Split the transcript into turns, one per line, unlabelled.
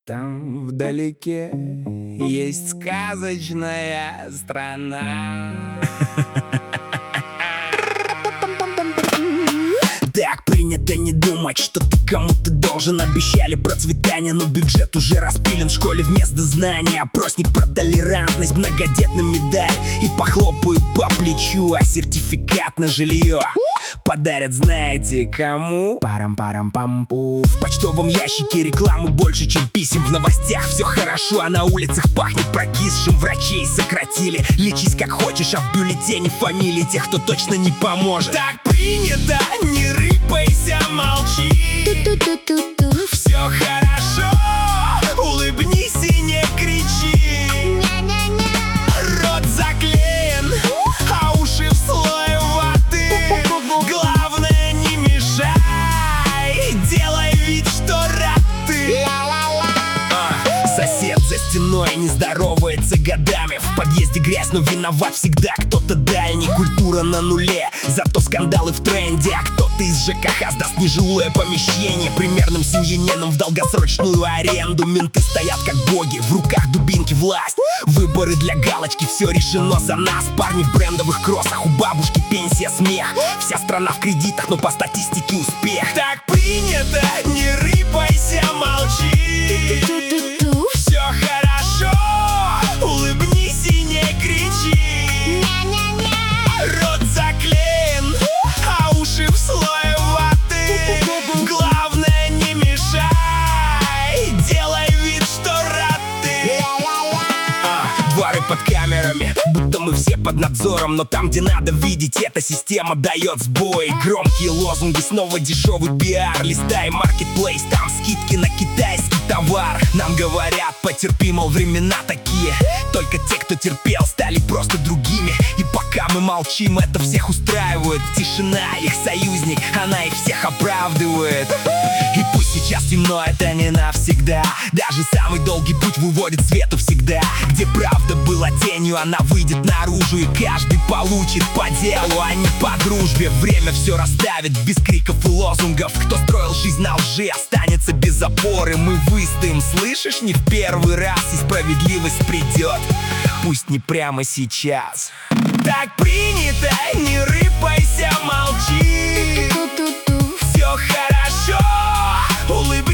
Там вдалеке есть сказочная страна. Так принято не думать, что ты кому-то должен. Обещали процветание, но бюджет уже распилен. В школе вместо знания опросник про толерантность, многодетным медаль и похлопают по плечу, а сертификат на жилье подарят знаете кому? Парам-парам-пам-пу. В почтовом ящике рекламы больше, чем писем. В новостях все хорошо, а на улицах пахнет прокисшим. Врачей сократили, лечись как хочешь, а в бюллетене фамилии тех, кто точно не поможет. Так принято, не рыпайся, молчи. Все хорошо, улыбнись и не кричи. Рот заклеен, а уши в слой ваты. Главное, не мешай, делай вид, что рад ты. Сосед за стеной не здоровается годами. В подъезде грязь, но виноват всегда кто-то дальний. Культура на нуле, зато скандалы в тренде. А кто-то из ЖКХ сдаст нежилое помещение примерным семьянинам в долгосрочную аренду. Менты стоят как боги, в руках дубинки власть. Выборы для галочки, все решено за нас. Парни в брендовых кроссах, у бабушки пенсия, смех. Вся страна в кредитах, но по статистике успех. Так принято, не рыпайся, молчи. Все хорошо, улыбнись и не кричи. Рот заклеен, а уши в слой ваты. Главное, не мешай, делай вид, что рад ты. Дворы под камерами, будто мы все под надзором. Но там, где надо видеть, эта система дает сбой. Громкие лозунги, снова дешевый пиар. Листай маркетплейс, там скидки на китайский товар. Нам говорят, потерпи, мол, времена такие. Только те, кто терпел, стали просто другими. И пока мы молчим, это всех устраивает. Тишина их союзник, она их всех оправдывает. И пусть сейчас темно, это не навсегда. Даже самый долгий путь выводит к свету всегда. Где правда была тенью, она выйдет наружу. И каждый получит по делу, а не по дружбе. Время все расставит без криков и лозунгов. Кто строил жизнь на лжи, останется без опоры. Мы выстоим, слышишь, не в первый раз. И справедливость придет, пусть не прямо сейчас. Так принято, не рыпайся, молчи. Все хорошо, улыбайся.